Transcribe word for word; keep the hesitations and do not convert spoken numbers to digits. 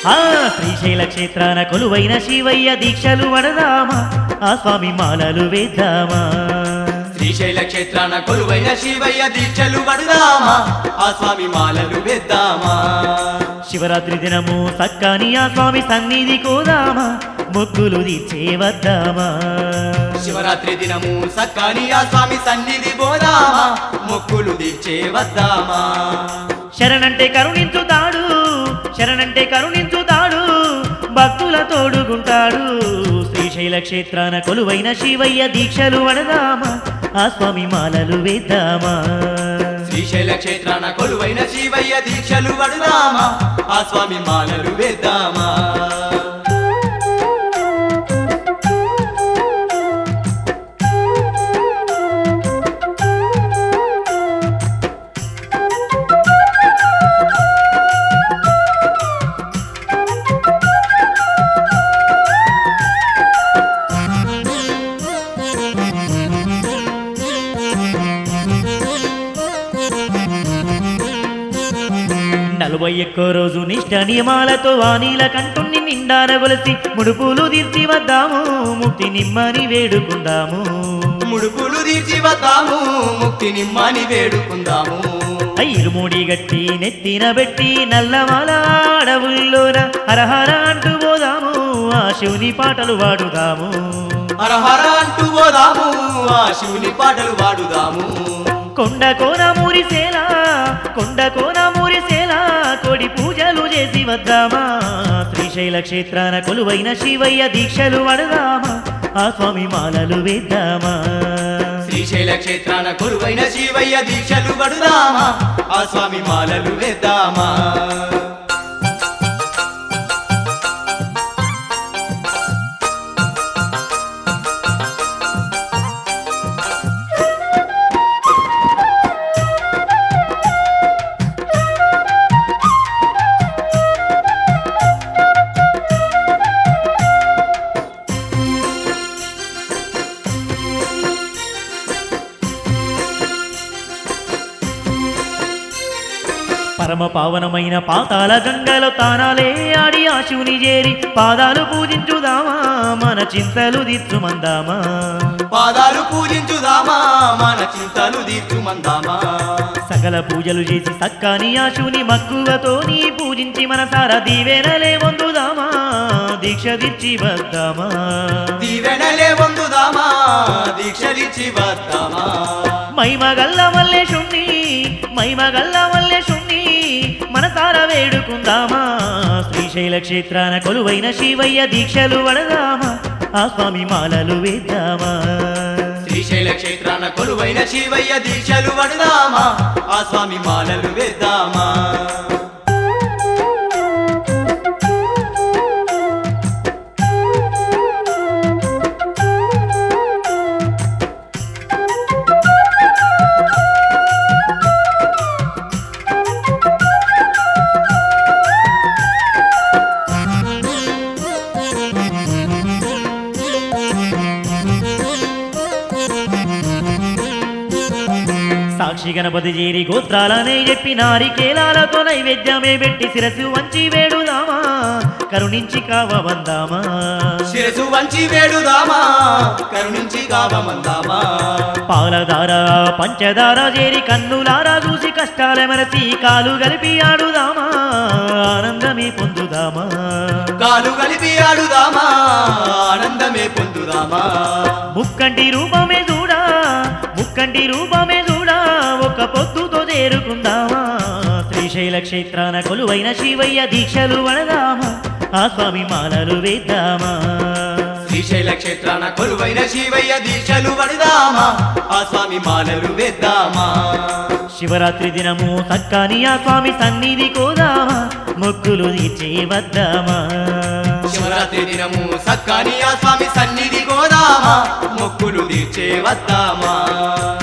ఆ శ్రీశైల క్షేత్రాన కొలువైన శివయ్య దీక్షలు వడదామా ఆ స్వామి మాలలు వేద్దామా శ్రీశైల క్షేత్రాన కొలువైన శివయ్య దీక్షలు వడదామా ఆ స్వామి మాలలు వేద్దామా శివరాత్రి దినము సక్కాని ఆ స్వామి సన్నిధి కోదామా మొక్కులు తీర్చే వద్దామా శివరాత్రి దినము సక్కాని ఆ స్వామి సన్నిధి పోదామా మొక్కులు తీర్చే వద్దామా శరణంటే కరుణించుతాడు శరణంటే కరుణించుతాడు భక్తుల తోడుగుంటాడు శ్రీశైల క్షేత్రాన కొలువైన శివయ్య దీక్షలు వడదామా ఆ స్వామి మాలలు వేద్దామా శ్రీశైల క్షేత్రాన కొలువైన శివయ్య దీక్షలు వడదామా ఆ స్వామి మాలలు వేద్దామా నలభై ఒక్క రోజు నిష్ట నియమాలతో వానీల కంటుని నిండారగొలిసి ముడుపులు తీర్చి వద్దాము ముక్తి నిమ్మని వేడుకుందాము ముడుపులు తీర్చి వద్దాము ముక్తి నిమ్మని వేడుకుందాము ఇరుముడి గట్టి నెత్తిన పెట్టి నల్లమాల అడవుల్లోన హరహర అంటూ పోదాము ఆ శివుని పాటలు వాడుదాము హరహర అంటూ పోదాము ఆ శివుని పాటలు వాడుదాము కొండ కోన మురిసేలా కొండ కోన మురిసేలా కోడి పూజలు చేసి వద్దామా శ్రీశైల క్షేత్రాన కొలువైన శివయ్య దీక్షలు వడదామా ఆ స్వామి మాలలు వేద్దామా శ్రీశైల క్షేత్రాన కొలువైన శివయ్య దీక్షలు వడదామా ఆ స్వామి మాలలు వేద్దామా పరమ పావనమైన పాతాల గంగలో తానాలే ఆడి ఆ శివుని చేరి పాదాలు పూజించుదామా మన చింతలు తీర్చుమందామా పాదాలు పూజించుదామా మన చింతలు తీర్చుమందామా సకల పూజలు చేసి సక్కాని ఆ శివుని మక్కువతో నీ పూజించి మనసారా దీవెనలే వందుదామా దీక్ష తీర్చి వద్దామా దీవెనలే వందుదామా దీక్షలిచ్చి వద్దామా మైమగల్ల మల్లేశుణ్ణి మైమగల్ల మల్లేశుణ్ణి మనసారా వేడుకుందామా శ్రీశైల క్షేత్రాన కొలువైన శివయ్య దీక్షలు వడదామా ఆ స్వామి మాలలు వేద్దామా శ్రీశైల క్షేత్రాన కొలువైన శివయ్య దీక్షలు వడదామా ఆ స్వామి మాలలు వేద్దామా సాక్షి గణపతి చేరి గోత్రాలనే చెప్పి నారికేలాలతో నైవేద్యమే పెట్టి శిరసు వంచి వేడుదామా కరుణించి కావమందామా శిరసు వంచి వేడుదామా కరుణించి కావమందామా పాలధార పంచదార చేరి కన్నులారా చూసి కష్టాల మరచి కాలు కలిపి ఆడుదామా ఆనందమే పొందుదామా కాలు కలిపి ఆడుదామా ఆనందమే పొందుదామా ముక్కంటి రూపమే చూడా ముక్కంటి రూపమే చూడా ఒక పొద్దుతో చేరుకుందామా శ్రీశైల క్షేత్రాన కొలువైన శివయ్య దీక్షలు వడదామా ఆ స్వామి మాలలు వేద్దామా శ్రీశైల క్షేత్రాన కొలువైన శివయ్య దీక్షలు వడదామా ఆ స్వామి మాలలు వేద్దామా శివరాత్రి దినము సక్కాని ఆ స్వామి సన్నిధి కోదామా మొక్కులు తీర్చే వద్దామా శివరాత్రి దినము సక్కాని ఆ స్వామి సన్నిధి కోదామా మొక్కులు తీర్చే వద్దామా